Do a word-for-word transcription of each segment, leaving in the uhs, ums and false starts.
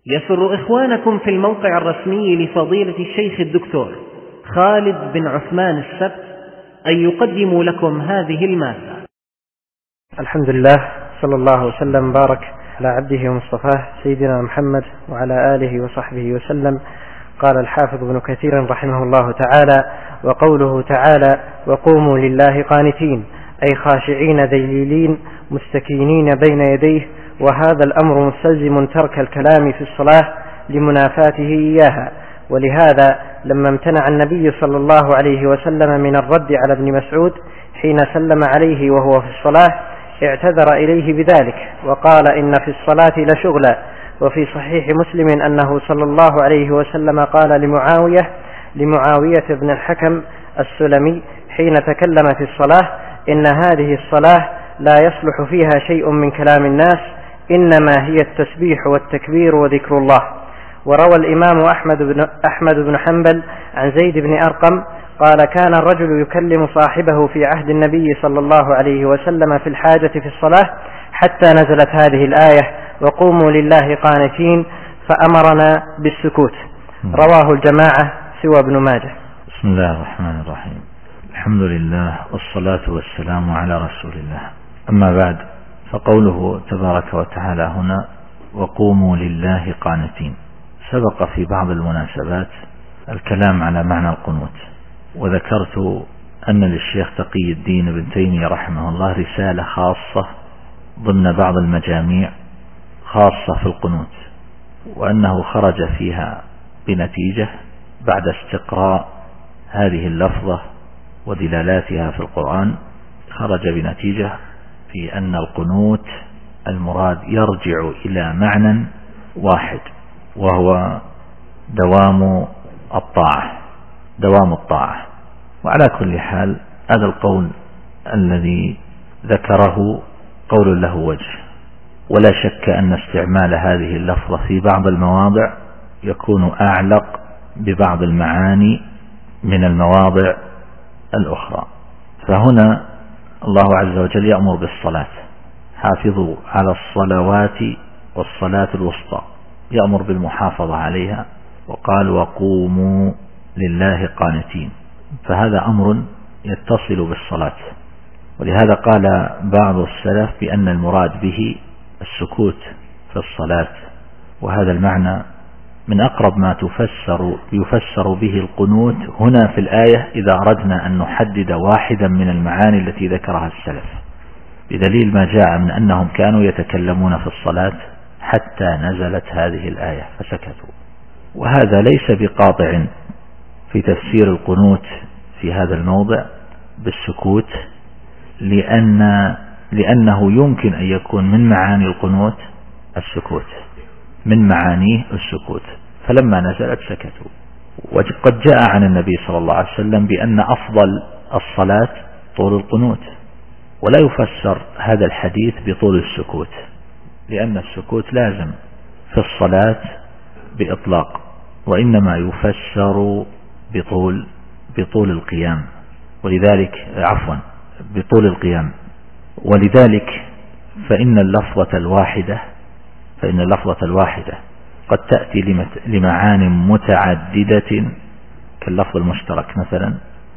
يسر إخوانكم في الموقع الرسمي لفضيلة الشيخ الدكتور خالد بن عثمان السبت أن يقدموا لكم هذه المادة. الحمد لله، صلى الله وسلم بارك على عبده ومصطفاه سيدنا محمد وعلى آله وصحبه وسلم. قال الحافظ ابن كثير رحمه الله تعالى: وقوله تعالى: وقوموا لله قانتين، أي خاشعين ذليلين مستكينين بين يديه، وهذا الأمر مستلزم ترك الكلام في الصلاة لمنافاته إياها. ولهذا لما امتنع النبي صلى الله عليه وسلم من الرد على ابن مسعود حين سلم عليه وهو في الصلاة اعتذر إليه بذلك وقال: إن في الصلاة لشغلا. وفي صحيح مسلم أنه صلى الله عليه وسلم قال لمعاوية لمعاوية بن الحكم السلمي حين تكلم في الصلاة: إن هذه الصلاة لا يصلح فيها شيء من كلام الناس، إنما هي التسبيح والتكبير وذكر الله. وروى الإمام أحمد بن, أحمد بن حنبل عن زيد بن أرقم قال: كان الرجل يكلم صاحبه في عهد النبي صلى الله عليه وسلم في الحاجة في الصلاة حتى نزلت هذه الآية: وقوموا لله قانتين، فأمرنا بالسكوت. رواه الجماعة سوى ابن ماجه. بسم الله الرحمن الرحيم. الحمد لله والصلاة والسلام على رسول الله. أما بعد، فقوله تبارك وتعالى هنا: وقوموا لله قانتين. سبق في بعض المناسبات الكلام على معنى القنوت، وذكرت أن للشيخ تقي الدين ابن تيمية رحمه الله رسالة خاصة ضمن بعض المجاميع خاصة في القنوت، وأنه خرج فيها بنتيجة بعد استقراء هذه اللفظة ودلالاتها في القرآن، خرج بنتيجة في أن القنوت المراد يرجع إلى معنى واحد، وهو دوام الطاعة دوام الطاعة. وعلى كل حال هذا القول الذي ذكره قول له وجه، ولا شك أن استعمال هذه اللفظة في بعض المواضع يكون أعلق ببعض المعاني من المواضع الأخرى. فهنا الله عز وجل يأمر بالصلاة: حافظوا على الصلوات والصلاة الوسطى، يأمر بالمحافظة عليها، وقال: وقوموا لله قانتين. فهذا أمر يتصل بالصلاة، ولهذا قال بعض السلف بأن المراد به السكوت في الصلاة، وهذا المعنى من أقرب ما تفسر يفسر به القنوت هنا في الآية إذا أردنا أن نحدد واحدا من المعاني التي ذكرها السلف، بدليل ما جاء من أنهم كانوا يتكلمون في الصلاة حتى نزلت هذه الآية فسكتوا. وهذا ليس بقاطع في تفسير القنوت في هذا الموضع بالسكوت، لأن لأنه يمكن أن يكون من معاني القنوت السكوت من معانيه السكوت فلما نزلت سكتوا. وقد جاء عن النبي صلى الله عليه وسلم بأن أفضل الصلاة طول القنوت، ولا يفسر هذا الحديث بطول السكوت، لأن السكوت لازم في الصلاة بإطلاق، وإنما يفسر بطول بطول القيام، ولذلك عفوا بطول القيام ولذلك فإن اللفظة الواحدة فإن اللفظة الواحدة قد تأتي لمعان متعددة كاللفظ المشترك مثلا،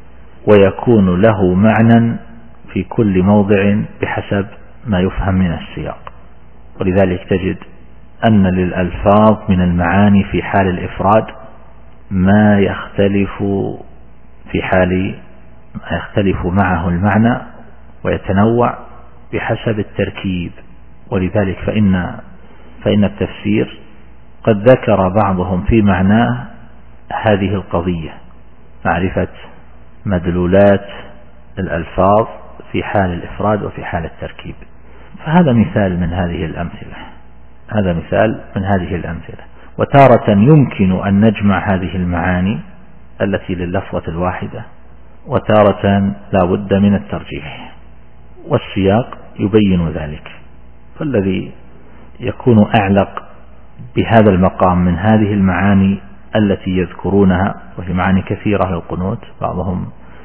ويكون له معنى في كل موضع بحسب ما يفهم من السياق. ولذلك تجد أن للألفاظ من المعاني في حال الإفراد ما يختلف في حال ما يختلف معه المعنى ويتنوع بحسب التركيب. ولذلك فإن فإن التفسير قد ذكر بعضهم في معناه هذه القضية: معرفة مدلولات الألفاظ في حال الإفراد وفي حال التركيب. فهذا مثال من هذه الأمثلة هذا مثال من هذه الأمثلة وتارة يمكن أن نجمع هذه المعاني التي لللفظة الواحدة، وتارة لا بد من الترجيح، والسياق يبين ذلك. فالذي يكون أعلق بهذا المقام من هذه المعاني التي يذكرونها، وهي معاني كثيرة للقنوت، بعضهم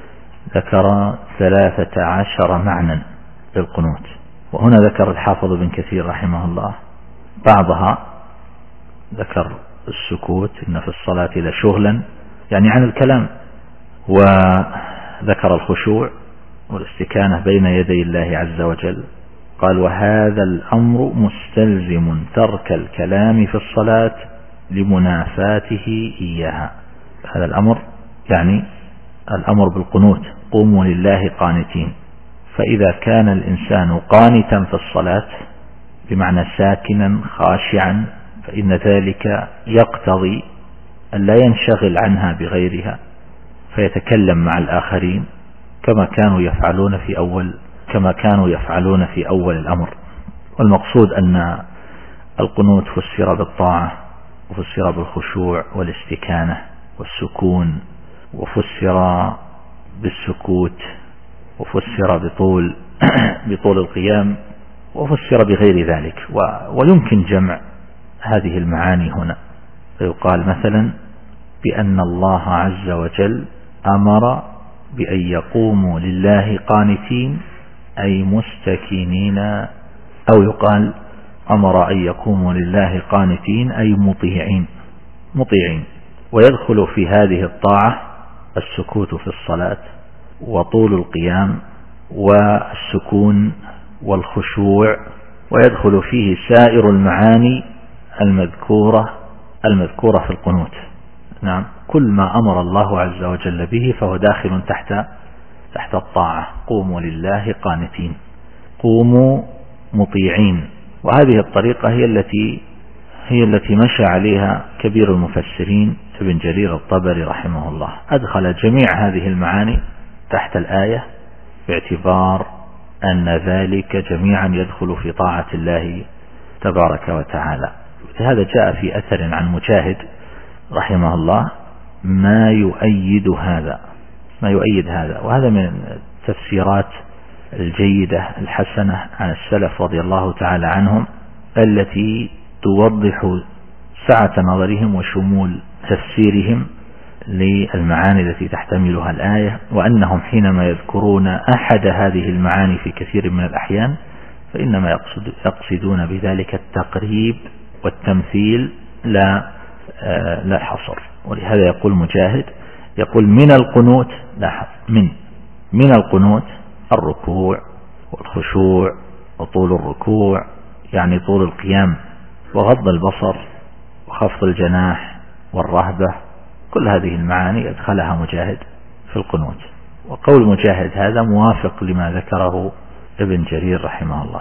ذكر ثلاثة عشر معنى للقنوت، وهنا ذكر الحافظ بن كثير رحمه الله بعضها ذكر السكوت إن في الصلاة لشغلا يعني عن الكلام، وذكر الخشوع والاستكانة بين يدي الله عز وجل. قال وهذا الأمر مستلزم ترك الكلام في الصلاة لمنافاته إياها. هذا الأمر يعني الأمر بالقنوت، قوموا لله قانتين. فإذا كان الإنسان قانتا في الصلاة بمعنى ساكنا خاشعا فإن ذلك يقتضي أن لا ينشغل عنها بغيرها فيتكلم مع الآخرين كما كانوا يفعلون في أول كما كانوا يفعلون في أول الأمر. والمقصود أن القنوت فسر بالطاعة، وفسر بالخشوع والاستكانة والسكون، وفسر بالسكوت، وفسر بطول بطول القيام، وفسر بغير ذلك. ويمكن جمع هذه المعاني هنا، فيقال مثلا بأن الله عز وجل أمر بأن يقوموا لله قانتين أي مستكينين، أو يقال أمر أن يقوموا لله قانتين أي مطيعين مطيعين ويدخل في هذه الطاعة السكوت في الصلاة وطول القيام والسكون والخشوع، ويدخل فيه سائر المعاني المذكورة المذكورة في القنوت. نعم، كل ما أمر الله عز وجل به فهو داخل تحت تحت الطاعة. قوموا لله قانتين، قوموا مطيعين. وهذه الطريقة هي التي هي التي مشى عليها كبير المفسرين ابن جرير الطبري رحمه الله، أدخل جميع هذه المعاني تحت الآية باعتبار أن ذلك جميعا يدخل في طاعة الله تبارك وتعالى. هذا جاء في أثر عن مجاهد رحمه الله ما يؤيد هذا ما يؤيد هذا وهذا من التفسيرات الجيدة الحسنة عن السلف رضي الله تعالى عنهم التي توضح سعة نظرهم وشمول تفسيرهم للمعاني التي تحتملها الآية، وأنهم حينما يذكرون أحد هذه المعاني في كثير من الأحيان فإنما يقصد يقصدون بذلك التقريب والتمثيل لا لا حصر. ولهذا يقول مجاهد يقول من القنوت لاحظ من من القنوت الركوع والخشوع وطول الركوع يعني طول القيام وغض البصر وخفض الجناح والرهبة، كل هذه المعاني أدخلها مجاهد في القنوت. وقول مجاهد هذا موافق لما ذكره ابن جرير رحمه الله.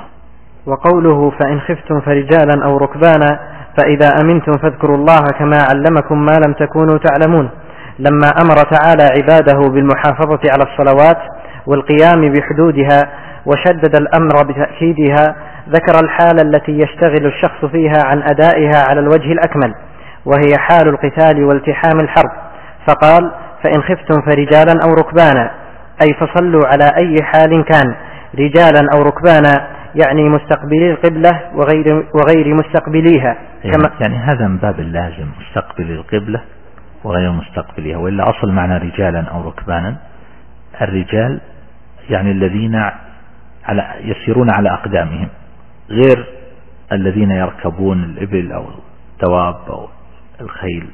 وقوله فإن خفتم فرجالا أو ركبانا فإذا أمنتم فاذكروا الله كما علمكم ما لم تكونوا تعلمون، لما أمر تعالى عباده بالمحافظة على الصلوات والقيام بحدودها وشدد الأمر بتأكيدها ذكر الحالة التي يشتغل الشخص فيها عن أدائها على الوجه الأكمل، وهي حال القتال والتحام الحرب، فقال فإن خفتم فرجالا أو ركبانا أي فصلوا على أي حال كان، رجالا أو ركبانا يعني مستقبلي القبلة وغير, وغير مستقبليها. كما يعني هذا من باب اللازم مستقبل القبلة وغير مستقبليها، وإلا أصل معنى رجالا أو ركبانا الرجال يعني الذين على يسيرون على أقدامهم غير الذين يركبون الإبل أو الدواب أو الخيل.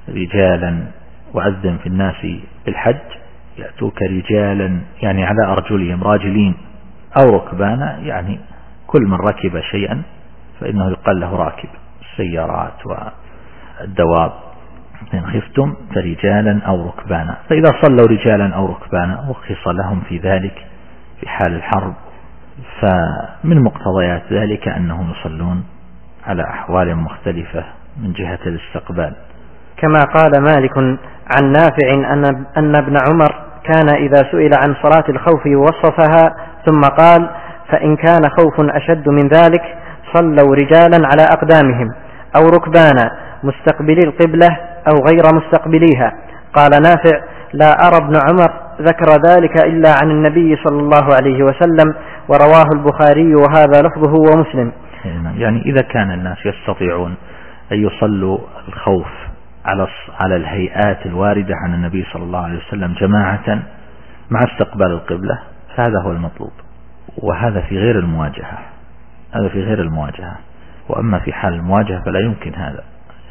رجالا وأذن في الناس بالحج يأتوك رجالا يعني على أرجلهم راجلين، أو ركبانا يعني كل من ركب شيئا فإنه يقال له راكب، السيارات والدواب. إن خفتم فرجالا أو ركبانا، فإذا صلوا رجالا أو ركبانا رخص لهم في ذلك في حال الحرب، فمن مقتضيات ذلك أنهم يصلون على أحوال مختلفة من جهة الاستقبال. كما قال مالك عن نافع أن, أن ابن عمر كان إذا سئل عن صلاة الخوف وصفها ثم قال فإن كان خوف أشد من ذلك صلوا رجالا على أقدامهم أو ركبانا مستقبلي القبلة أو غير مستقبليها. قال نافع لا أرى ابن عمر ذكر ذلك إلا عن النبي صلى الله عليه وسلم، ورواه البخاري وهذا لفظه ومسلم. يعني إذا كان الناس يستطيعون أن يصلوا الخوف على على الهيئات الواردة عن النبي صلى الله عليه وسلم جماعة مع استقبال القبلة فهذا هو المطلوب، وهذا في غير المواجهة هذا في غير المواجهة وأما في حال المواجهة فلا يمكن هذا،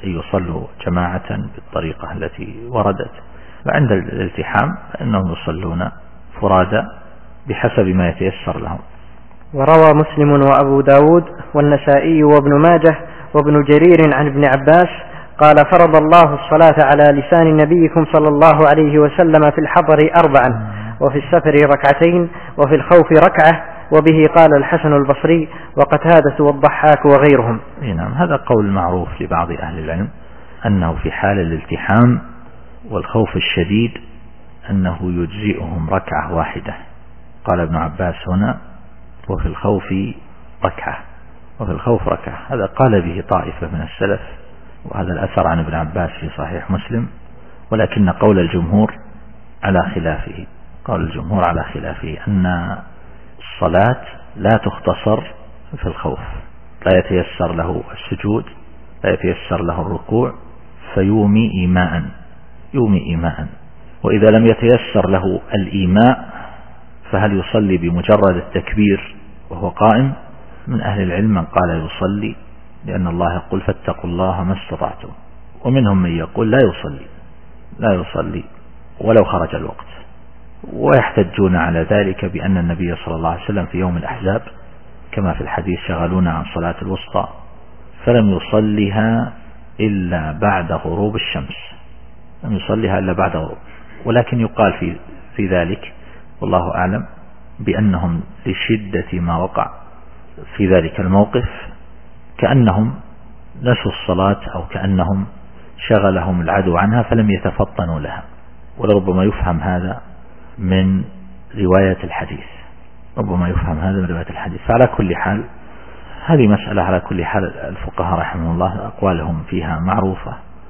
أن يصلوا جماعة بالطريقة التي وردت، وعند الالتحام فإنهم يصلون فرادى بحسب ما يتيسر لهم. وروى مسلم وأبو داود والنسائي وابن ماجه وابن جرير عن ابن عباس قال فرض الله الصلاة على لسان نبيكم صلى الله عليه وسلم في الحضر أربعا، وفي السفر ركعتين، وفي الخوف ركعة، وبه قال الحسن البصري وقتادة والضحاك وغيرهم. نعم، هذا قول معروف لبعض أهل العلم أنه في حال الالتحام والخوف الشديد أنه يجزئهم ركعة واحدة. قال ابن عباس هنا وفي الخوف ركعة، وفي الخوف ركعة، هذا قال به طائفة من السلف، وهذا الأثر عن ابن عباس في صحيح مسلم، ولكن قول الجمهور على خلافه. قول الجمهور على خلافه أن الصلاة لا تختصر في الخوف، لا يتيسر له السجود، لا يتيسر له الركوع، فيومي إيماء يومي إيماء. وإذا لم يتيسر له الإيماء فهل يصلي بمجرد التكبير وهو قائم؟ من أهل العلم من قال يصلي، لأن الله يقول فاتقوا الله ما استطعتم، ومنهم من يقول لا يصلي لا يصلي ولو خرج الوقت. ويحتجون على ذلك بأن النبي صلى الله عليه وسلم في يوم الأحزاب كما في الحديث شغلونا عن صلاة الوسطى فلم يصليها إلا بعد غروب الشمس، لم يصليها إلا بعد غروب. ولكن يقال في, في ذلك والله أعلم بأنهم لشدة ما وقع في ذلك الموقف كأنهم نسوا الصلاة أو كأنهم شغلهم العدو عنها فلم يتفطنوا لها، ولربما يفهم هذا من رواية الحديث ربما يفهم هذا من رواية الحديث. فعلى كل حال هذه مسألة على كل حال الفقهاء رحمه الله أقوالهم فيها معروفة.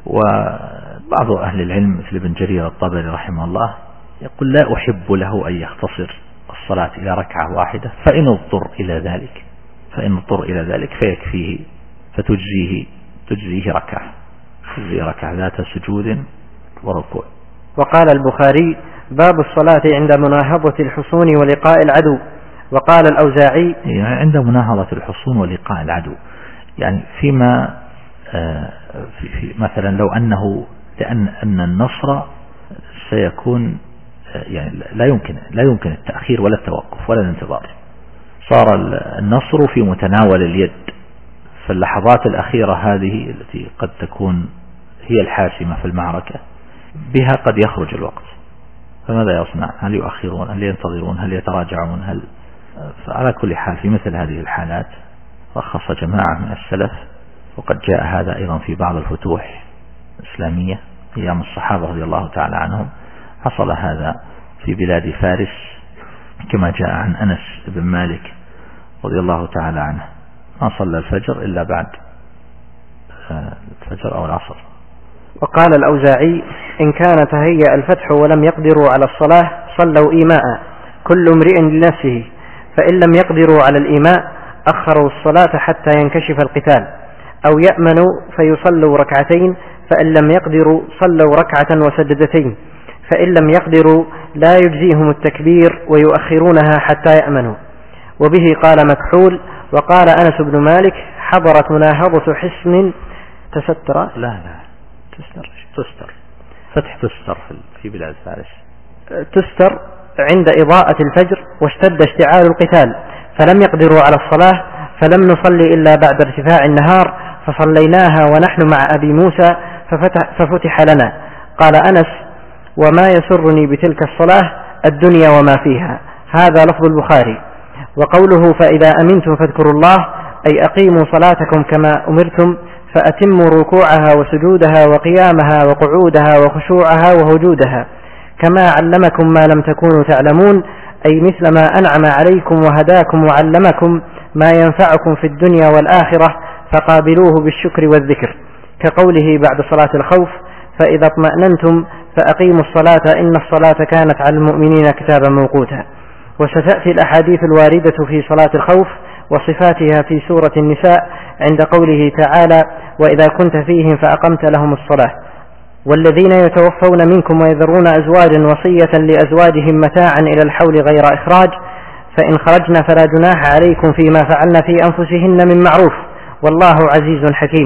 وبعض أهل العلم مثل ابن جرير الطبري رحمه الله يقول لا أحب له أن يختصر الصلاة إلى ركعة واحدة، فإن اضطر إلى ذلك فإن اضطر إلى ذلك فيكفيه فتجزيه تجزيه ركعة تجزيه ركعة ذات سجود وركوع. وقال البخاري باب الصلاة عند مناهضة الحصون ولقاء العدو. وقال الأوزاعي يعني عند مناهضة الحصون ولقاء العدو، يعني فيما آه في في مثلا لو أنه لأن أن النصر سيكون آه يعني لا يمكن لا يمكن التأخير ولا التوقف ولا الانتظار، صار النصر في متناول اليد، فاللحظات الأخيرة هذه التي قد تكون هي الحاسمة في المعركة بها قد يخرج الوقت، فماذا يصنع؟ هل يؤخرون؟ هل ينتظرون؟ هل يتراجعون؟ هل فعلى كل حال في مثل هذه الحالات رخص جماعة من السلف، وقد جاء هذا أيضا في بعض الفتوح الإسلامية أيام الصحابة رضي الله تعالى عنهم، حصل هذا في بلاد فارس كما جاء عن أنس بن مالك رضي الله تعالى عنه ما صلى الفجر إلا بعد الفجر أو العصر. وقال الأوزاعي إن كان تهيأ الفتح ولم يقدروا على الصلاة صلوا إيماء كل امرئ لنفسه، فإن لم يقدروا على الإيماء أخروا الصلاة حتى ينكشف القتال، أو يأمنوا فيصلوا ركعتين، فإن لم يقدروا صلوا ركعة وسجدتين، فإن لم يقدروا لا يجزيهم التكبير ويؤخرونها حتى يأمنوا. وبه قال مكحول. وقال أنس بن مالك حضرت مناهضة حصن تستر لا لا تستر تستر فتح تستر في بلاد فارس تستر عند إضاءة الفجر واشتد اشتعال القتال، فلم يقدروا على الصلاة، فلم نصلي إلا بعد ارتفاع النهار، فصليناها ونحن مع أبي موسى ففتح, ففتح لنا. قال أنس وما يسرني بتلك الصلاة الدنيا وما فيها. هذا لفظ البخاري. وقوله فإذا أمنتم فاذكروا الله أي أقيموا صلاتكم كما أمرتم، فأتموا ركوعها وسجودها وقيامها وقعودها وخشوعها وهجودها كما علمكم ما لم تكونوا تعلمون، أي مثل ما أنعم عليكم وهداكم وعلمكم ما ينفعكم في الدنيا والآخرة، فقابلوه بالشكر والذكر، كقوله بعد صلاة الخوف فإذا اطمأننتم فأقيموا الصلاة إن الصلاة كانت على المؤمنين كتابا موقوتا. وستأتي الأحاديث الواردة في صلاة الخوف وصفاتها في سورة النساء عند قوله تعالى وإذا كنت فيهم فأقمت لهم الصلاة. والذين يتوفون منكم ويذرون أزواجا وصية لأزواجهم متاعا إلى الحول غير إخراج، فإن خرجنا فلا جناح عليكم فيما فعلن في أنفسهن من معروف والله عزيز حكيم.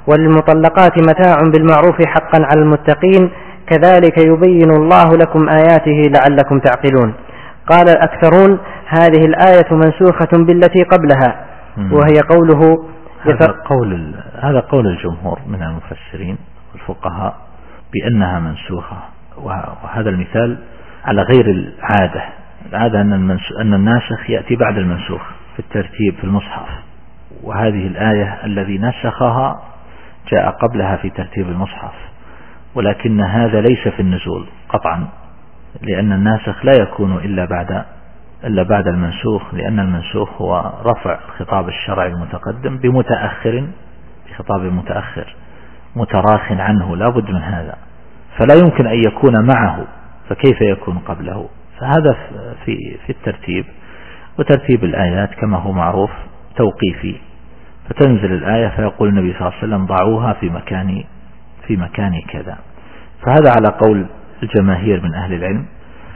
وللمطلقات متاع بالمعروف حقا على المتقين كذلك يبين الله لكم آياته لعلكم تعقلون. قال الأكثرون هذه الآية منسوخة بالتي قبلها، وهي قوله هذا قول, هذا قول الجمهور من المفسرين والفقهاء بأنها منسوخة، وهذا المثال على غير العادة. العادة أن, أن الناسخ يأتي بعد المنسوخ في الترتيب في المصحف، وهذه الآية الذي نسخها جاء قبلها في ترتيب المصحف، ولكن هذا ليس في النزول قطعا، لأن الناسخ لا يكون إلا بعد إلا بعد المنسوخ، لأن المنسوخ هو رفع خطاب الشرع المتقدم بمتأخر بخطاب متأخر متراخ عنه، لا بد من هذا، فلا يمكن أن يكون معه، فكيف يكون قبله؟ فهذا في في الترتيب، وترتيب الآيات كما هو معروف توقيفي، فتنزل الآية فيقول النبي صلى الله عليه وسلم ضعوها في مكان في مكان كذا. فهذا على قول الجماهير من أهل العلم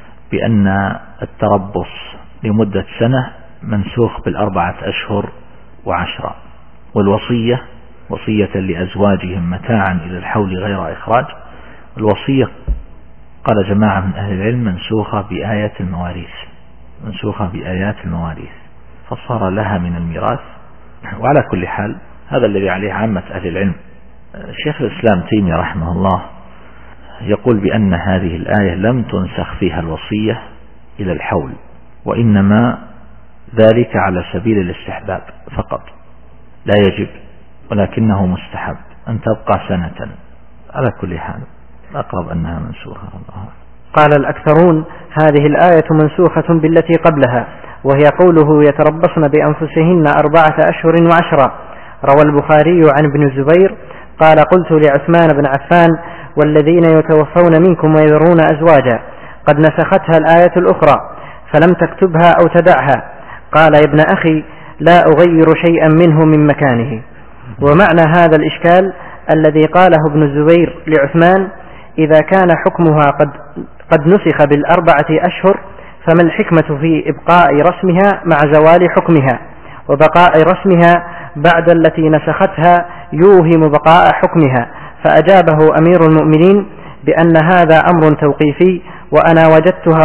بأن التربص لمدة سنة منسوخ بالأربعة أشهر وعشرة، والوصية وصية لأزواجهم متاعا إلى الحول غير إخراج، الوصية قال جماعة من أهل العلم منسوخة بآيات المواريث منسوخة بآيات المواريث فصار لها من الميراث. وعلى كل حال هذا الذي عليه عامة أهل العلم. شيخ الإسلام تيمية رحمه الله يقول بأن هذه الآية لم تنسخ فيها الوصية إلى الحول، وإنما ذلك على سبيل الاستحباب فقط، لا يجب، ولكنه مستحب أن تبقى سنة. على كل حال أقرب أنها منسوخة. الله. قال الأكثرون هذه الآية منسوخة بالتي قبلها، وهي قوله يتربصن بأنفسهن أربعة أشهر وعشرة. روى البخاري عن ابن الزبير قال قلت لعثمان بن عفان والذين يتوفون منكم ويذرون أزواجا قد نسختها الآية الأخرى فلم تكتبها أو تدعها. قال يا ابن أخي لا أغير شيئا منه من مكانه. ومعنى هذا الإشكال الذي قاله ابن الزبير لعثمان إذا كان حكمها قد, قد نسخ بالأربعة أشهر فما الحكمة في إبقاء رسمها مع زوال حكمها، وبقاء رسمها بعد التي نسختها يوهم بقاء حكمها؟ فأجابه أمير المؤمنين بأن هذا أمر توقيفي، وأنا وجدتها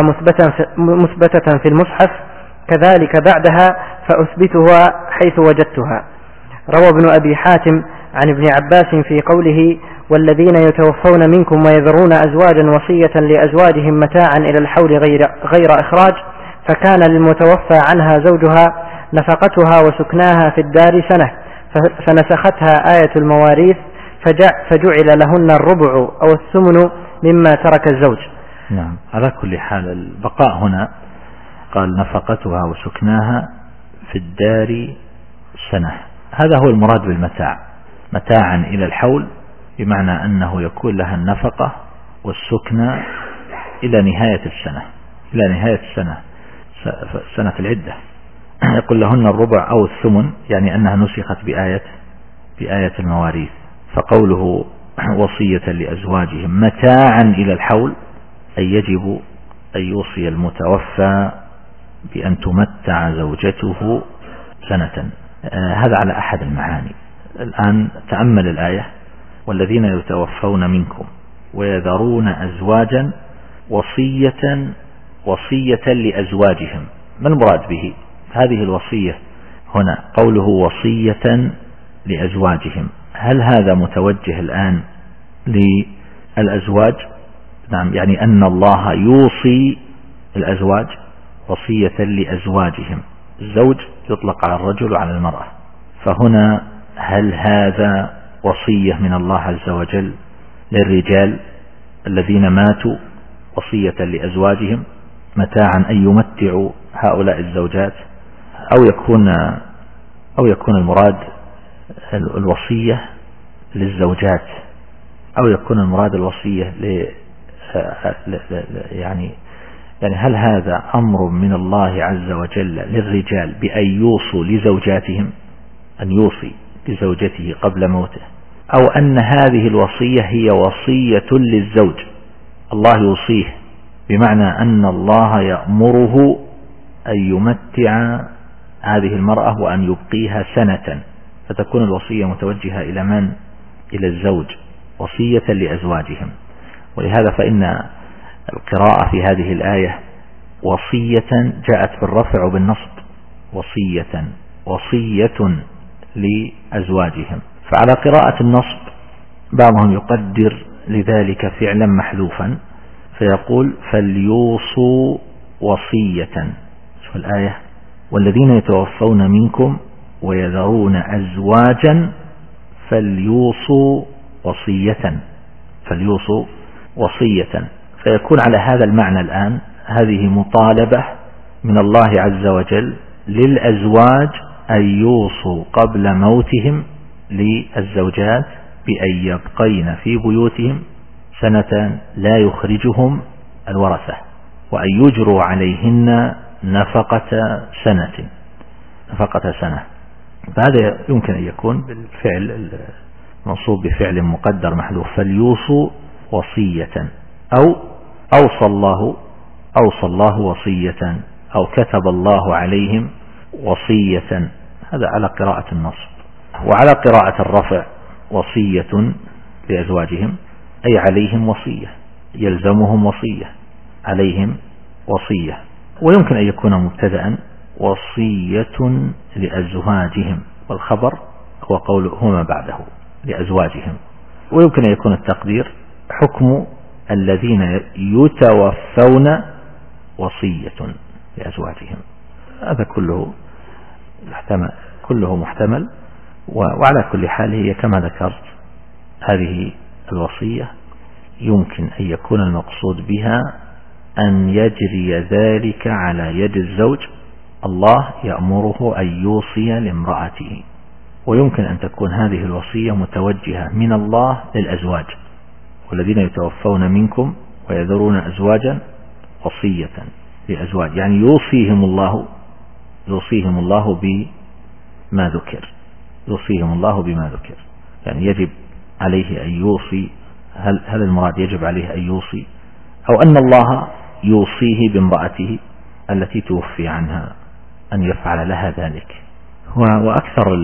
مثبتة في المصحف كذلك بعدها فأثبتها حيث وجدتها. روى ابن أبي حاتم عن ابن عباس في قوله والذين يتوفون منكم ويذرون أزواجا وصية لأزواجهم متاعا إلى الحول غير, غير إخراج، فكان للمتوفى عنها زوجها نفقتها وسكناها في الدار سنة، فنسختها آية المواريث فجعل لهن الربع أو الثمن مما ترك الزوج. نعم. على كل حال البقاء هنا قال نفقتها وسكناها في الدار سنة، هذا هو المراد بالمتاع، متاعا إلى الحول بمعنى أنه يكون لها النفقة والسكنى إلى نهاية السنة إلى نهاية السنة سنة العدة. يقول لهن الربع أو الثمن، يعني أنها نسخت بآية بآية المواريث. فقوله وصية لأزواجهم متاعا إلى الحول أي يجب أن يوصي المتوفى بأن تمتع زوجته سنة. آه هذا على أحد المعاني. الآن تأمل الآية والذين يتوفون منكم ويذرون أزواجا وصية وصية لأزواجهم، ما المراد به؟ هذه الوصية هنا قوله وصية لأزواجهم، هل هذا متوجه الآن للأزواج؟ نعم، يعني أن الله يوصي الأزواج وصية لأزواجهم. الزوج يطلق على الرجل وعلى المرأة، فهنا هل هذا وصية من الله عز وجل للرجال الذين ماتوا وصية لأزواجهم متاعا أن يمتعوا هؤلاء الزوجات، أو يكون أو يكون المراد الوصية للزوجات، أو يكون المراد الوصية ل يعني يعني هل هذا أمر من الله عز وجل للرجال بأن يوصوا لزوجاتهم، أن يوصي لزوجته قبل موته، أو أن هذه الوصية هي وصية للزوج الله يوصيه، بمعنى أن الله يأمره أن يمتع هذه المرأة وأن يبقيها سنة، فتكون الوصية متوجهة إلى من؟ إلى الزوج وصية لأزواجهم. ولهذا فإن القراءة في هذه الآية وصية جاءت بالرفع وبالنصب، وصية وصية لأزواجهم. فعلى قراءة النصب بعضهم يقدر لذلك فعلا محذوفا فيقول فليوصوا وصية. شوف الآية والذين يتوفون منكم ويذرون أزواجا فليوصوا وصية، فليوصوا وصية. فيكون على هذا المعنى الآن هذه مطالبة من الله عز وجل للأزواج أن يوصوا قبل موتهم للزوجات بأن يبقين في بيوتهم سنة لا يخرجهم الورثة، وأن يجروا عليهن نفقة سنة نفقة سنة. فهذا يمكن أن يكون بالفعل منصوب بفعل مقدر محذوف فليوصوا وصية، أو أوصى الله أوصى الله وصية، أو كتب الله عليهم وصية. هذا على قراءة النصب. وعلى قراءة الرفع وصية لأزواجهم أي عليهم وصية، يلزمهم وصية، عليهم وصية. ويمكن أن يكون مبتدأ وصية لأزواجهم، والخبر هو قوله هما بعده لأزواجهم. ويمكن أن يكون التقدير حكم الذين يتوفون وصية لأزواجهم. هذا كله محتمل كله محتمل. وعلى كل حال هي كما ذكرت هذه الوصية يمكن أن يكون المقصود بها أن يجري ذلك على يد الزوج، الله يأمره أن يوصي لامرأته. ويمكن أن تكون هذه الوصية متوجهة من الله للأزواج، والذين يتوفون منكم ويذرون أزواجا وصية لأزواج، يعني يوصيهم الله يوصيهم الله بما ذكر يوصيهم الله بما ذكر يعني يجب عليه أن يوصي. هل, هل المراد يجب عليه أن يوصي، أو أن الله يوصيه بامرأته التي توفي عنها أن يفعل لها ذلك. وأكثر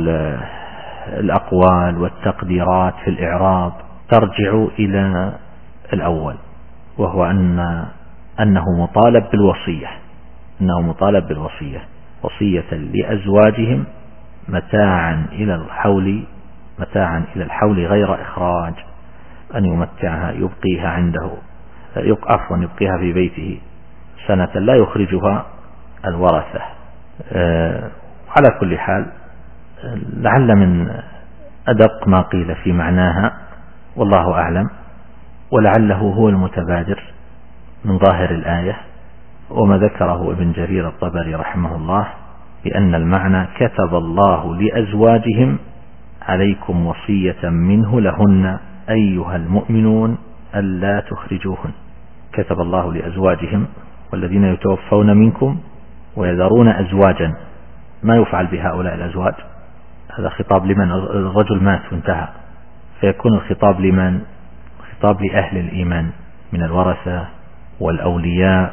الأقوال والتقديرات في الإعراب ترجع إلى الأول، وهو أن أنه مطالب بالوصية أنه مطالب بالوصية وصية لأزواجهم متاعا إلى الحول متاعا إلى الحول غير إخراج، أن يمتعها يبقيها عنده عفوا يبقيها في بيته سنة لا يخرجها الورثة. أه على كل حال لعل من أدق ما قيل في معناها والله أعلم، ولعله هو المتبادر من ظاهر الآية وما ذكره ابن جرير الطبري رحمه الله بأن المعنى كتب الله لأزواجهم عليكم وصية منه لهن أيها المؤمنون ألا تخرجوهن. كتب الله لأزواجهم والذين يتوفون منكم ويذرون أزواجا، ما يفعل بهؤلاء الأزواج؟ هذا خطاب لمن؟ الرجل مات وانتهى، فيكون الخطاب لمن؟ خطاب لأهل الإيمان من الورثة والأولياء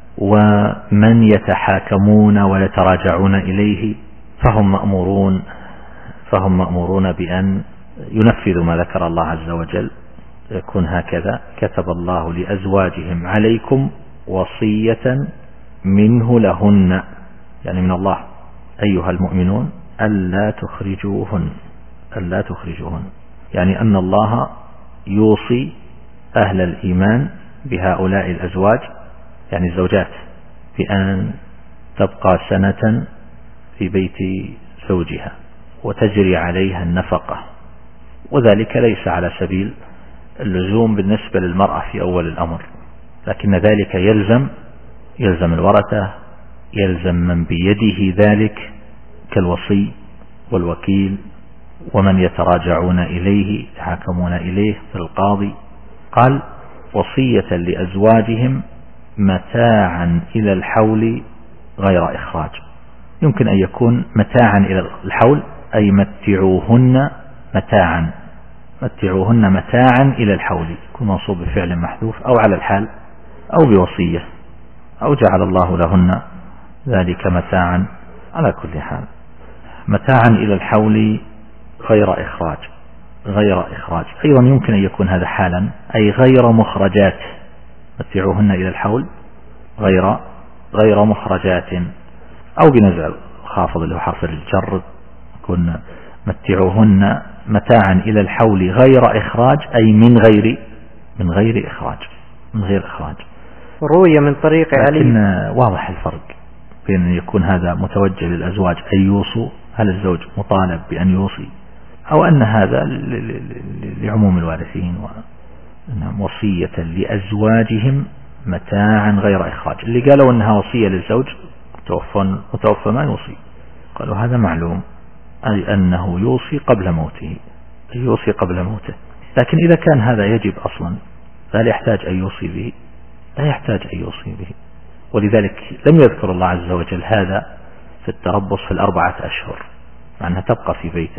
ومن يتحاكمون ويتراجعون إليه، فهم مأمورون فهم مأمورون بأن ينفذوا ما ذكر الله عز وجل. يكون هكذا كتب الله لأزواجهم عليكم وصية منه لهن، يعني من الله أيها المؤمنون ألا تخرجوهن ألا تخرجوهن يعني أن الله يوصي أهل الإيمان بهؤلاء الأزواج يعني الزوجات بأن تبقى سنة في بيت زوجها وتجري عليها النفقة، وذلك ليس على سبيل اللزوم بالنسبة للمرأة في أول الأمر، لكن ذلك يلزم يلزم الورثة، يلزم من بيده ذلك كالوصي والوكيل ومن يتراجعون إليه يتحاكمون إليه في القاضي. قال وصية لأزواجهم متاعا إلى الحول غير إخراج. يمكن أن يكون متاعا إلى الحول أي متعوهن متاعا متعوهن متاعا إلى الحول، يكون منصوب بفعل محذوف أو على الحال أو بوصية أو جعل الله لهن ذلك متاعا. على كل حال متاعا إلى الحول غير إخراج. غير إخراج. أيضا يمكن أن يكون هذا حالا، أي غير مخرجات، متعوهن إلى الحول غير غير مخرجات، أو بنزع الخافض اللي هو حرف الجر، يكون متعوهن متاعا إلى الحول غير إخراج، أي من غير من غير إخراج من غير إخراج. روي من طريق علي. لكن واضح الفرق بين أن يكون هذا متوجه للأزواج أن يوصوا، هل الزوج مطالب بأن يوصي، أو أن هذا لعموم الوارثين وصية لأزواجهم متاعا غير إخراج. اللي قالوا أنها وصية للزوج متوفى ما يوصي، قالوا هذا معلوم، أي أنه يوصي قبل موته، يوصي قبل موته. لكن إذا كان هذا يجب أصلا فهل يحتاج أن يوصي به؟ لا يحتاج أن يوصي به. ولذلك لم يذكر الله عز وجل هذا في التربص في الأربعة أشهر، مع أنها تبقى في بيته،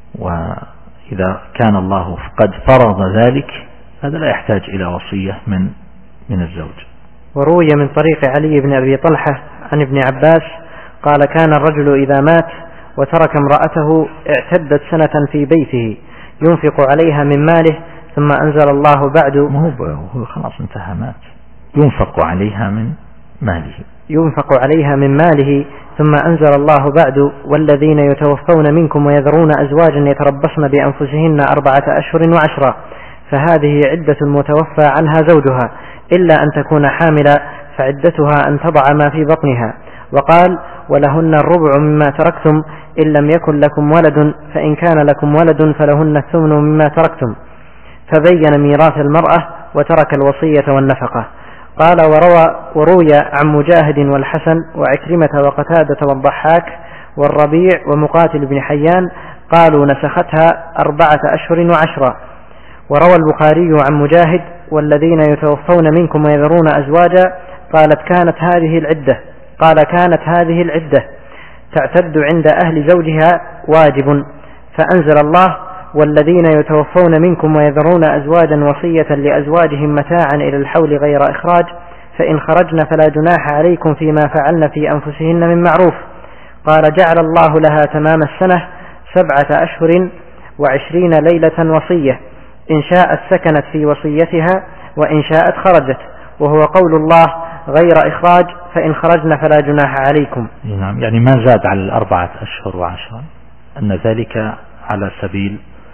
وإذا كان الله قد فرض ذلك هذا لا يحتاج إلى وصية من من الزوج. وروي من طريق علي بن أبي طلحة عن ابن عباس قال: كان الرجل إذا مات وترك امرأته اعتدت سنة في بيته ينفق عليها من ماله، ثم أنزل الله بعد. ما هو خلاص انتهى مات، ينفق عليها من ماله ينفق عليها من ماله ثم أنزل الله بعد: والذين يتوفون منكم ويذرون أزواجا يتربصن بأنفسهن أربعة أشهر وعشرا، فهذه عدة المتوفى عنها زوجها إلا أن تكون حاملا فعدتها أن تضع ما في بطنها. وقال: ولهن الربع مما تركتم إن لم يكن لكم ولد، فإن كان لكم ولد فلهن الثمن مما تركتم. فبين ميراث المرأة وترك الوصية والنفقة. قال: وروى وروي عن مجاهد والحسن وعكرمة وقتادة والضحاك والربيع ومقاتل بن حيان قالوا نسختها أربعة أشهر وعشرة. وروى البخاري عن مجاهد: والذين يتوفون منكم ويذرون أزواجا قالت كانت هذه العدة قال كانت هذه العدة تعتد عند أهل زوجها واجب. فأنزل الله: والذين يتوفون منكم ويذرون أزواجا وصية لأزواجهم متاعا إلى الحول غير إخراج، فإن خرجن فلا جناح عليكم فيما فعلن في أنفسهن من معروف. قال: جعل الله لها تمام السنة سبعة أشهر وعشرين ليلة وصية، إن شاءت سكنت في وصيتها وإن شاءت خرجت، وهو قول الله غير إخراج، فإن خرجن فلا جناح عليكم. نعم، يعني ما زاد على الأربعة أشهر وعشرة، أن ذلك على سبيل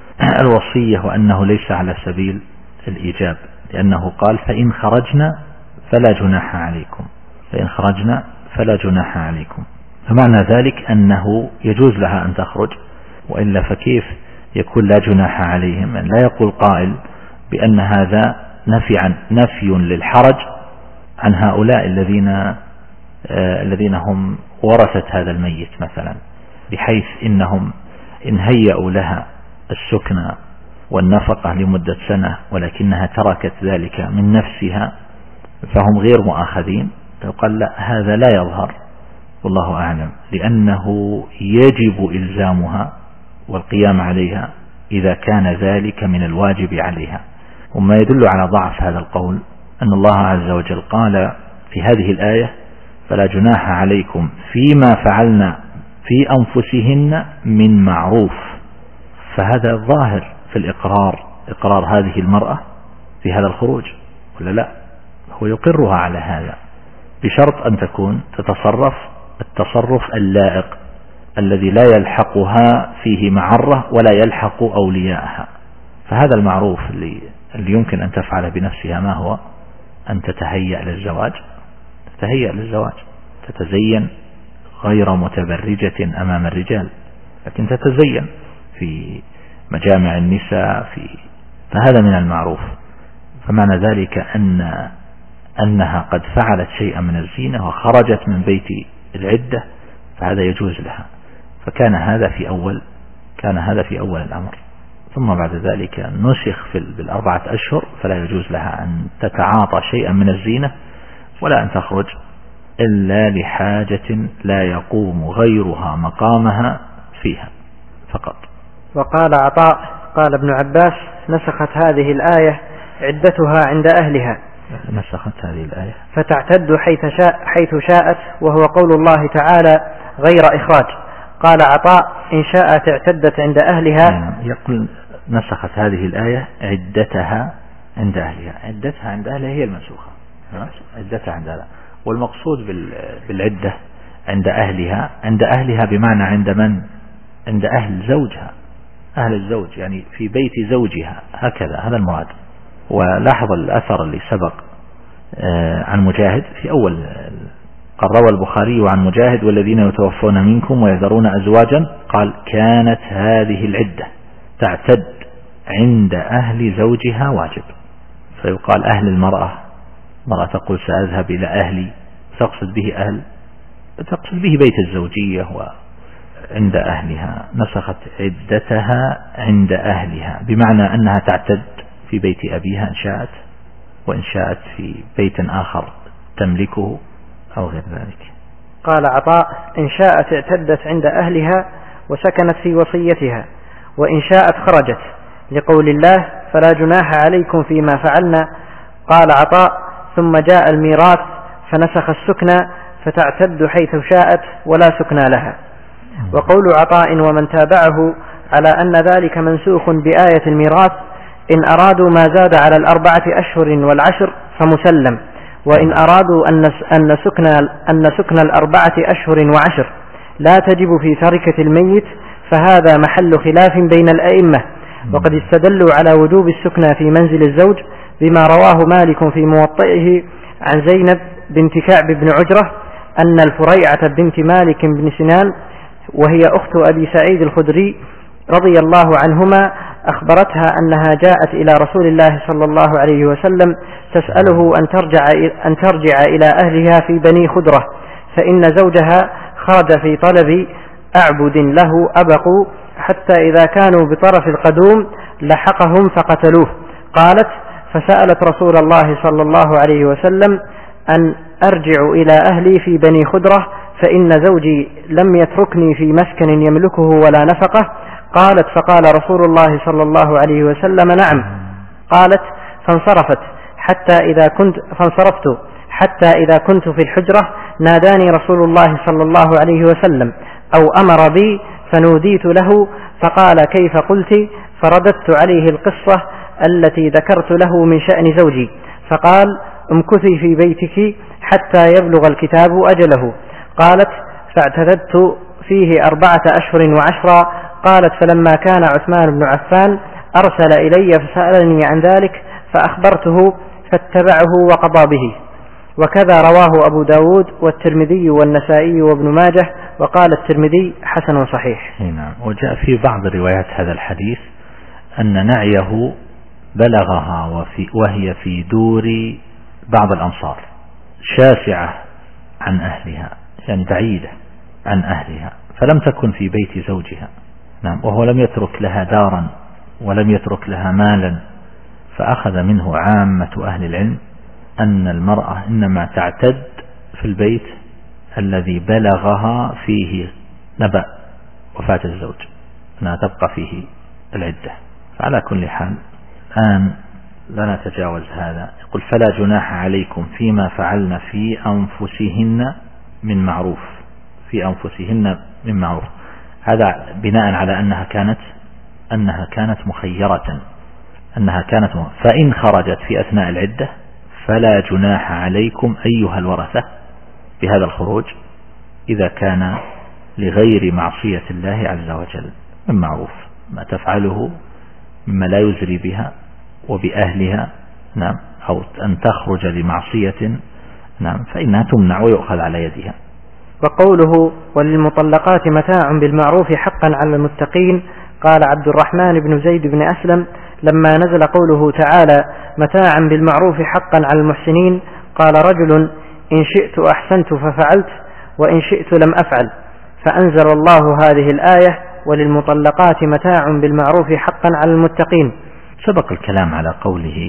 الوصية وأنه ليس على سبيل الإيجاب، لأنه قال: فإن خرجنا فلا جناح عليكم، فإن خرجنا فلا جناح عليكم. فمعنى ذلك أنه يجوز لها أن تخرج، وإلا فكيف يكون لا جناح عليهم؟ لا يقول قائل بأن هذا نفي عن نفي للحرج عن هؤلاء الذين آه الذين هم ورثة هذا الميت مثلا، بحيث إنهم إن هيئوا لها السكنى والنفقة لمدة سنة ولكنها تركت ذلك من نفسها فهم غير مؤاخذين. قال لا، هذا لا يظهر والله أعلم، لأنه يجب إلزامها والقيام عليها إذا كان ذلك من الواجب عليها. وما يدل على ضعف هذا القول أن الله عز وجل قال في هذه الآية: فلا جناح عليكم فيما فعلنا في أنفسهن من معروف. فهذا ظاهر في الإقرار، إقرار هذه المرأة في هذا الخروج ولا لا؟ هو يقرها على هذا بشرط أن تكون تتصرف التصرف اللائق الذي لا يلحقها فيه معرة ولا يلحق أولياءها. فهذا المعروف اللي, اللي يمكن أن تفعل بنفسها ما هو؟ أن تتهيأ للزواج، تتهيأ للزواج، تتزين غير متبرجة أمام الرجال، لكن تتزين في مجامع النساء في فهذا من المعروف. فمعنى ذلك أن أنها قد فعلت شيئا من الزينة وخرجت من بيت العدة فهذا يجوز لها. فكان هذا في أول كان هذا في أول الأمر، ثم بعد ذلك نسخ في بالأربعة أشهر، فلا يجوز لها أن تتعاطى شيئا من الزينة ولا أن تخرج إلا لحاجة لا يقوم غيرها مقامها فيها فقط. وقال عطاء قال ابن عباس: نسخت هذه الآية عدتها عند أهلها. نسخت هذه الآية فتعتد حيث, شاء حيث شاءت، وهو قول الله تعالى غير إخراج. قال عطاء: إن شاءت اعتدت عند أهلها. يقول نسخت هذه الآية عدتها عند أهلها. عدتها عند أهلها هي المنسوخة، عدتها عند أهلها. والمقصود بالعدة عند أهلها، عند أهلها بمعنى عند من؟ عند أهل زوجها، أهل الزوج يعني في بيت زوجها، هكذا هذا المراد. ولاحظ الأثر اللي سبق عن مجاهد في أول، قال روى البخاري عن مجاهد والذين يتوفون منكم ويذرون أزواجا، قال كانت هذه العدة تعتد عند أهل زوجها واجب. فيقال أهل المرأة، مرأة تقول سأذهب إلى أهلي، تقصد به أهل، تقصد به بيت الزوجية وعند أهلها. نسخت عدتها عند أهلها بمعنى أنها تعتد في بيت أبيها إن شاءت، وإن شاءت في بيت آخر تملكه أو غير ذلك. قال عطاء إن شاءت اعتدت عند أهلها وسكنت في وصيتها، وإن شاءت خرجت، لقول الله فلا جناح عليكم فيما فعلنا. قال عطاء ثم جاء الميراث فنسخ السكنى فتعتد حيث شاءت ولا سكنى لها. وقول عطاء ومن تابعه على أن ذلك منسوخ بآية الميراث إن أرادوا ما زاد على الأربعة أشهر والعشر فمسلم، وإن أرادوا أن سكن, أن سكن الأربعة أشهر وعشر لا تجب في تركة الميت فهذا محل خلاف بين الأئمة. وقد استدلوا على وجوب السكنى في منزل الزوج بما رواه مالك في موطئه عن زينب بنت كعب بن عجرة أن الفريعة بنت مالك بن سنان وهي أخت أبي سعيد الخدري رضي الله عنهما أخبرتها أنها جاءت إلى رسول الله صلى الله عليه وسلم تسأله أن ترجع, أن ترجع إلى أهلها في بني خدرة، فإن زوجها خرج في طلب أعبد له أبقوا حتى إذا كانوا بطرف القدوم لحقهم فقتلوه. قالت فسألت رسول الله صلى الله عليه وسلم أن أرجع إلى أهلي في بني خدرة فإن زوجي لم يتركني في مسكن يملكه ولا نفقه. قالت فقال رسول الله صلى الله عليه وسلم نعم. قالت فانصرفت حتى إذا كنت فانصرفت حتى إذا كنت في الحجرة ناداني رسول الله صلى الله عليه وسلم أو أمر بي فنوديت له فقال كيف قلت؟ فرددت عليه القصة التي ذكرت له من شأن زوجي، فقال امكثي في بيتك حتى يبلغ الكتاب أجله. قالت فاعتددت فيه أربعة أشهر وعشرا. قالت فلما كان عثمان بن عفان أرسل إلي فسألني عن ذلك فأخبرته فاتبعه وقضى به. وكذا رواه أبو داود والترمذي والنسائي وابن ماجه، وقال الترمذي حسن صحيح. نعم. وجاء في بعض روايات هذا الحديث أن نعيه بلغها وفي وهي في دور بعض الأمصار شاسعة عن أهلها، يعني بعيدة عن أهلها، فلم تكن في بيت زوجها. نعم. وهو لم يترك لها دارا ولم يترك لها مالا، فأخذ منه عامة أهل العلم أن المرأة إنما تعتد في البيت الذي بلغها فيه نبأ وفاة الزوج، أنها تبقى فيه العدة. فعلى كل حال الآن لا نتجاوز هذا. يقول فلا جناح عليكم فيما فعلن في أنفسهن من معروف، في أنفسهن من معروف، هذا بناء على أنها كانت أنها كانت مخيرة، أنها كانت م... فإن خرجت في أثناء العدة فلا جناح عليكم أيها الورثة بهذا الخروج إذا كان لغير معصية الله عز وجل من معروف، ما تفعله مما لا يزري بها وبأهلها. نعم. أو أن تخرج لمعصية، نعم، فإنها تمنع ويؤخذ على يدها. وقوله وللمطلقات متاع بالمعروف حقا على المتقين، قال عبد الرحمن بن زيد بن أسلم لما نزل قوله تعالى متاعا بالمعروف حقا على المحسنين قال رجل إن شئت أحسنت ففعلت وإن شئت لم أفعل، فأنزل الله هذه الآية وللمطلقات متاع بالمعروف حقا على المتقين. سبق الكلام على قوله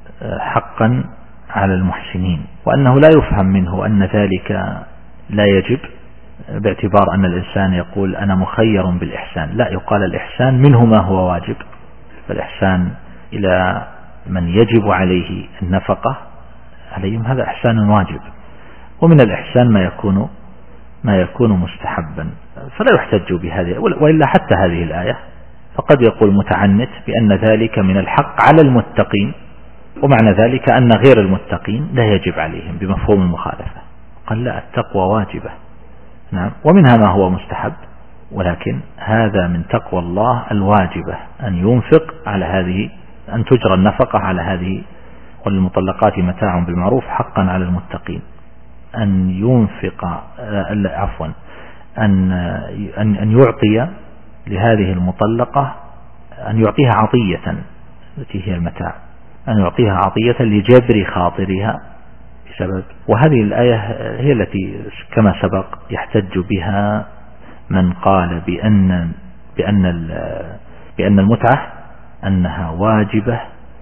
حقا على المحسنين، وأنه لا يفهم منه أن ذلك لا يجب، باعتبار أن الإنسان يقول أنا مخير بالإحسان، لا، يقال الإحسان منه ما هو واجب، فالإحسان إلى من يجب عليه النفقة عليهم هذا إحسان واجب، ومن الإحسان ما يكون ما يكون مستحبا، فلا يحتج بهذه، وإلا حتى هذه الآية فقد يقول متعنت بأن ذلك من الحق على المتقين، ومعنى ذلك أن غير المتقين لا يجب عليهم بمفهوم المخالفة. قال لا، التقوى واجبة، نعم، ومنها ما هو مستحب، ولكن هذا من تقوى الله الواجبة أن ينفق على هذه، أن تجرى النفقة على هذه. وللمطلقات متاع بالمعروف حقا على المتقين. أن ينفق عفوا أن أن يعطي لهذه المطلقة، أن يعطيها عطية التي هي المتاع، أن يعطيها عطية لجبر خاطرها بسبب. وهذه الآية هي التي كما سبق يحتج بها من قال بأن بأن بأن المتعة أنها واجبة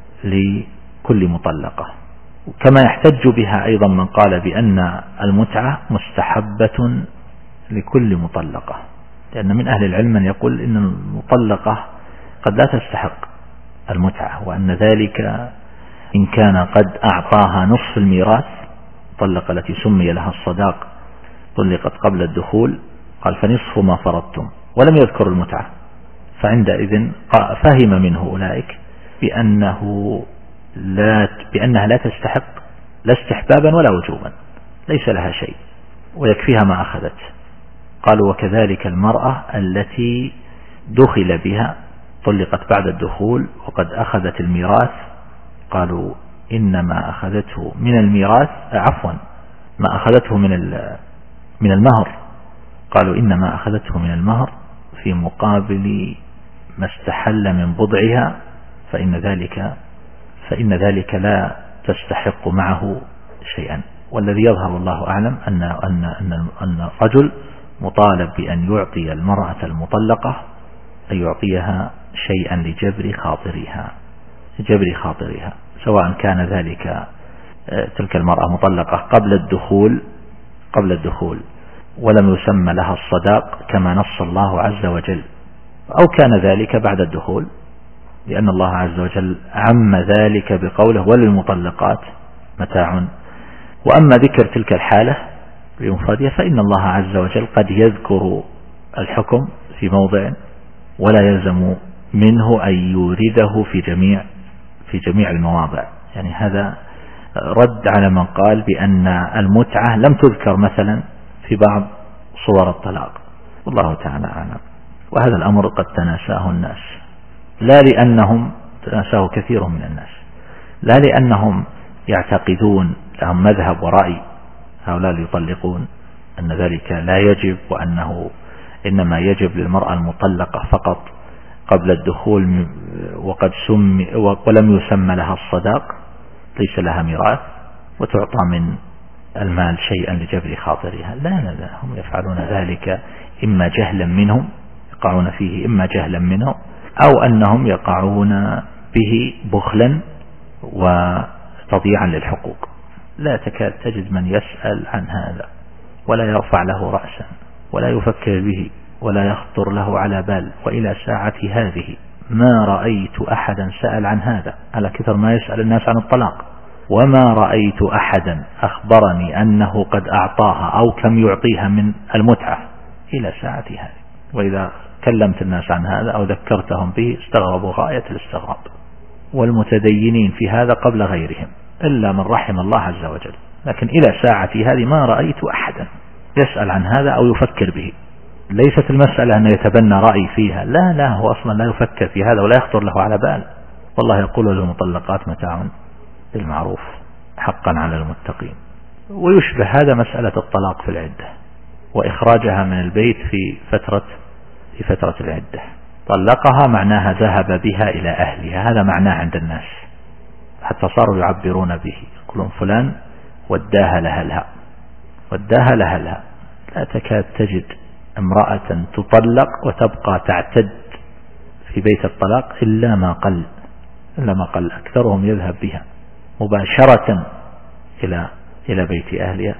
لكل مطلقة، كما يحتج بها أيضا من قال بأن المتعة مستحبة لكل مطلقة، لأن من أهل العلم من يقول إن المطلقة قد لا تستحق المتعة، وأن ذلك إن كان قد أعطاها نصف الميراث، طلق التي سمي لها الصداق طلقت قبل الدخول، قال فنصف ما فرضتم، ولم يذكر المتعة، فعندئذ فهم منه أولئك بأنه لا بأنها لا تستحق لا استحبابا ولا وجوبا، ليس لها شيء ويكفيها ما أخذت. قالوا وكذلك المرأة التي دخل بها طلقت بعد الدخول وقد أخذت الميراث، قالوا إنما أخذته من الميراث عفوا ما أخذته من من المهر، قالوا إنما أخذته من المهر في مقابل ما استحل من بضعها، فإن ذلك فإن ذلك لا تستحق معه شيئا. والذي يظهر الله أعلم أن أن أن أن الرجل مطالب بأن يعطي المرأة المطلقة أن يعطيها شيئا لجبر خاطرها جبر خاطرها سواء كان ذلك تلك المرأة مطلقة قبل الدخول قبل الدخول ولم يسمى لها الصداق كما نص الله عز وجل، أو كان ذلك بعد الدخول، لأن الله عز وجل عم ذلك بقوله وللمطلقات متاع. وأما ذكر تلك الحالة بمفردها فإن الله عز وجل قد يذكر الحكم في موضع ولا يلزم منه أن يورده في جميع في جميع المواضع. يعني هذا رد على من قال بأن المتعة لم تذكر مثلا في بعض صور الطلاق، والله تعالى أعلم. وهذا الأمر قد تناساه الناس، لا لأنهم تناساه كثير من الناس، لا لأنهم يعتقدون لهم مذهب ورأي هؤلاء اللي يطلقون أن ذلك لا يجب، وأنه إنما يجب للمرأة المطلقة فقط قبل الدخول وقد سمي ولم يسمى لها الصداق، ليس لها ميراث وتعطى من المال شيئا لجبر خاطرها. لا لا لا، هم يفعلون ذلك إما جهلا منهم يقعون فيه إما جهلا منهم أو أنهم يقعون به بخلا وتضييعا للحقوق. لا تكاد تجد من يسأل عن هذا ولا يرفع له رأسا ولا يفكر به ولا يخطر له على بال. وإلى ساعة هذه ما رأيت أحدا سأل عن هذا على كثر ما يسأل الناس عن الطلاق، وما رأيت أحدا أخبرني أنه قد أعطاها أو كم يعطيها من المتعة إلى ساعة هذه. وإذا كلمت الناس عن هذا أو ذكرتهم به استغربوا غاية الاستغراب، والمتدينين في هذا قبل غيرهم إلا من رحم الله عز وجل. لكن إلى ساعة هذه ما رأيت أحدا يسأل عن هذا أو يفكر به. ليست المسألة أن يتبنى رأي فيها، لا لا، هو أصلا لا يفكر في هذا ولا يخطر له على بال. والله يقول للمطلقات متاع بالمعروف حقا على المتقين. ويشبه هذا مسألة الطلاق في العدة وإخراجها من البيت في فترة في فترة العدة. طلقها معناها ذهب بها إلى أهلها، هذا معناه عند الناس، حتى صاروا يعبرون به، يقولون فلان وداها لأهلها وداها لأهلها. لا تكاد تجد امرأة تطلق وتبقى تعتد في بيت الطلاق إلا ما قل إلا ما قل أكثرهم يذهب بها مباشرة إلى إلى بيت أهلها،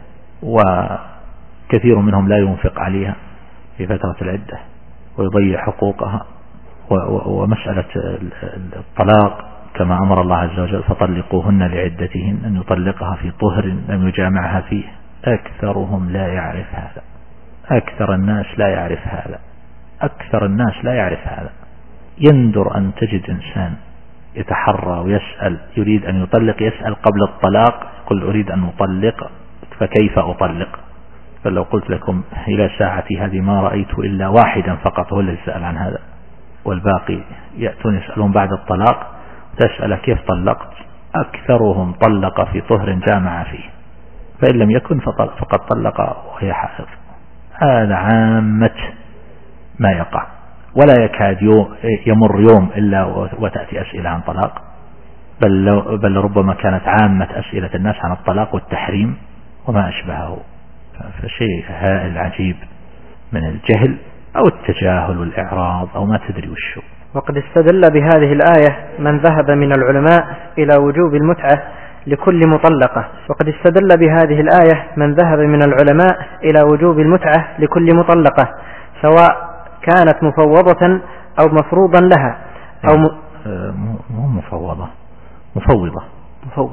وكثير منهم لا ينفق عليها في فترة العدة ويضيع حقوقها. ومسألة الطلاق كما أمر الله عز وجل فطلقوهن لعدتهن، أن يطلقها في طهر لم يجامعها فيه، أكثرهم لا يعرف هذا. أكثر الناس لا يعرف هذا أكثر الناس لا يعرف هذا يندر أن تجد إنسان يتحرى ويسأل، يريد أن يطلق، يسأل قبل الطلاق، يقول أريد أن أطلق فكيف أطلق؟ فلو قلت لكم إلى ساعتي هذه ما رأيت إلا واحدا فقط هو الذي يسأل عن هذا، والباقي يأتون يسألون بعد الطلاق، تسأل كيف طلقت؟ أكثرهم طلق في طهر جامع فيه، فإن لم يكن فقد طلق وهي حائض. هذا عامة ما يقع، ولا يكاد يمر يوم إلا وتأتي أسئلة عن طلاق، بل, بل ربما كانت عامة أسئلة الناس عن الطلاق والتحريم وما أشبهه. فشيء هائل عجيب من الجهل أو التجاهل والإعراض أو ما تدري وشو. وقد استدل بهذه الآية من ذهب من العلماء إلى وجوب المتعة لكل مطلقة وقد استدل بهذه الآية من ذهب من العلماء إلى وجوب المتعة لكل مطلقة سواء كانت مفوضة أو مفروضا لها أو م... مو مفوضة، مفوضة مفوضة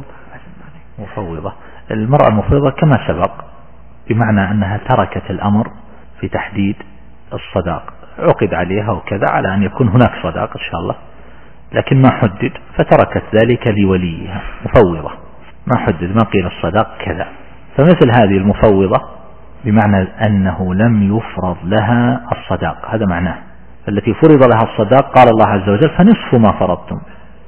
مفوضة المرأة المفوضة كما سبق، بمعنى أنها تركت الأمر في تحديد الصداق، عقد عليها وكذا على أن يكون هناك صداق إن شاء الله، لكن ما حدد فتركت ذلك لوليها، مفوضة ما حدد، ما قيل الصداق كذا. فمثل هذه المفوضة بمعنى أنه لم يفرض لها الصداق، هذا معناه. التي فرض لها الصداق قال الله عز وجل فنصف ما فرضتم،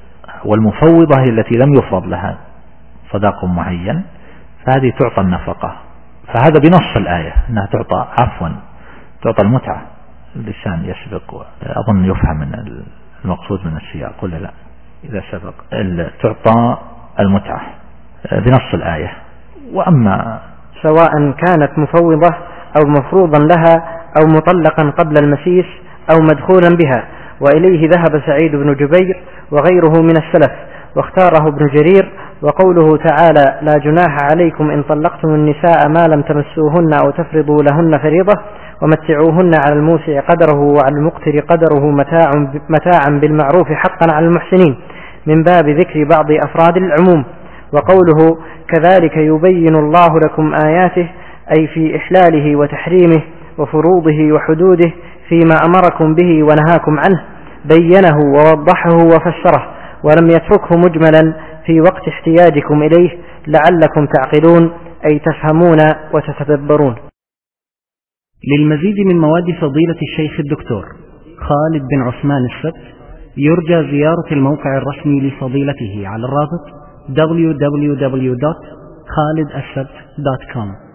والمفوضة هي التي لم يفرض لها صداق معين، فهذه تعطى النفقة. فهذا بنص الآية أنها تعطى، عفوا تعطى المتعة. اللسان يسبق، أظن يفهم من المقصود من السياق ولا لا؟ إذا سبق تعطى المتعة بنص الآية. وأما سواء كانت مفوضة أو مفروضا لها أو مطلقا قبل المسيس أو مدخولا بها. وإليه ذهب سعيد بن جبير وغيره من السلف، واختاره ابن جرير. وقوله تعالى لا جناح عليكم إن طلقتم النساء ما لم تمسوهن أو تفرضوا لهن فريضة ومتعوهن على الموسع قدره وعلى المقتر قدره متاع متاعا بالمعروف حقا على المحسنين، من باب ذكر بعض أفراد العموم. وقوله كذلك يبين الله لكم آياته أي في إحلاله وتحريمه وفروضه وحدوده فيما أمركم به ونهاكم عنه، بينه ووضحه وفسره، ولم يتركه مجملا في وقت احتياجكم إليه لعلكم تعقلون أي تفهمون وتتدبرون. للمزيد من مواد فضيلة الشيخ الدكتور خالد بن عثمان السبت يرجى زيارة الموقع الرسمي لفضيلته على الرابط دبليو دبليو دبليو دوت خالد السبت دوت كوم.